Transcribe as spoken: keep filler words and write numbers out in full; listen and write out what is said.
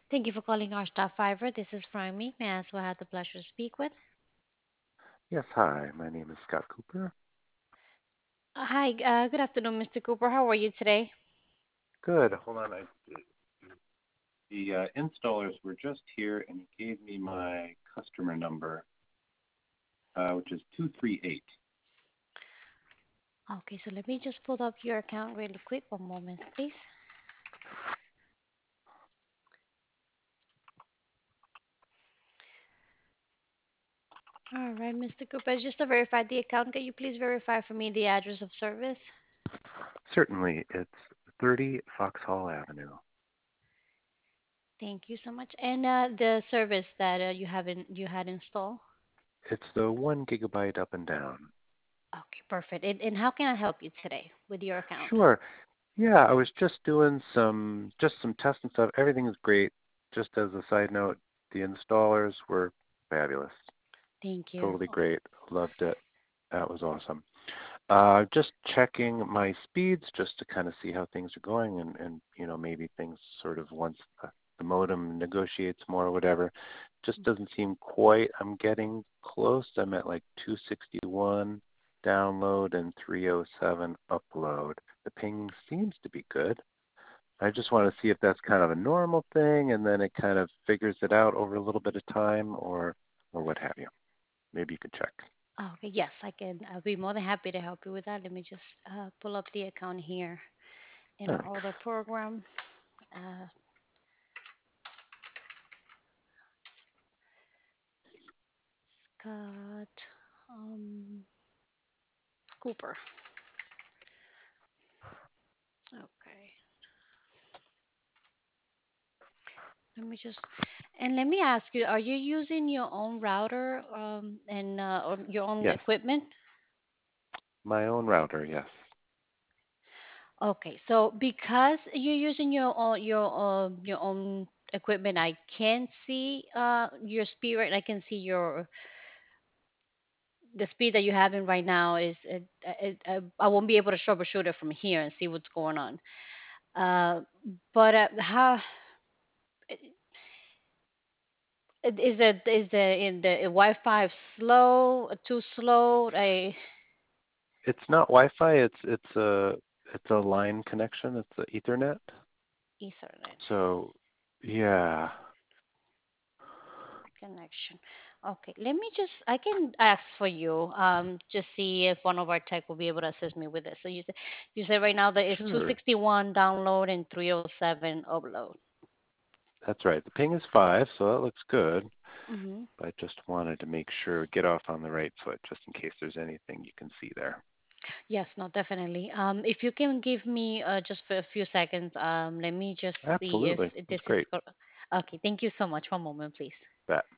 Thank you for calling our staff fiver. This is Fryme. May I ask who I have the pleasure to speak with? Yes, hi. My name is Scott Cooper. Uh, Hi, uh, good afternoon, mister Cooper. How are you today? Good. Hold on. I, the uh, installers were just here and he gave me my customer number, uh, which is two three eight. Okay, so let me just pull up your account really quick. One moment, please. All right, mister Cooper, just to verify the account, can you please verify for me the address of service? Certainly, it's thirty Foxhall Avenue. Thank you so much. And uh, the service that uh, you haven't you had installed? It's the one gigabyte up and down. Okay, perfect. And, and how can I help you today with your account? Sure. Yeah, I was just doing some just some tests and stuff. Everything is great. Just as a side note, the installers were fabulous. Thank you. Totally great. Loved it. That was awesome. Uh, just checking my speeds just to kind of see how things are going and, and you know, maybe things sort of once the, the modem negotiates more or whatever, just doesn't seem quite. I'm getting close. I'm at like two sixty-one download and three oh seven upload. The ping seems to be good. I just want to see if that's kind of a normal thing and then it kind of figures it out over a little bit of time or or what have you. Maybe you could check. Okay, yes, I can. I'll be more than happy to help you with that. Let me just uh, pull up the account here in our Thanks. other program. Uh, Scott um, Cooper. Okay, let me just and let me ask you: Are you using your own router um, and uh, or your own Yes. equipment? My own router, yes. Okay, so because you're using your own your uh, your own equipment, I can see uh, your speed rate. I can see your the speed that you're having right now is it, it, uh, I won't be able to troubleshoot it from here and see what's going on. Uh, but uh, how is it? Is the in the Wi-Fi slow? Too slow? I It's not Wi-Fi. It's it's a it's a line connection. It's the Ethernet. Ethernet So, yeah, connection. Okay, let me just. I can ask for you. Um, just see if one of our tech will be able to assist me with this. So you said you said right now that it's sure. two sixty-one download and three oh seven upload. That's right. The ping is five, so that looks good. Mm-hmm. But I just wanted to make sure get off on the right foot, just in case there's anything you can see there. Yes, no, definitely. Um, if you can give me uh, just for a few seconds, um, let me just see if Absolutely. That's this is great. cor- okay. Thank you so much. One moment, please. Bet.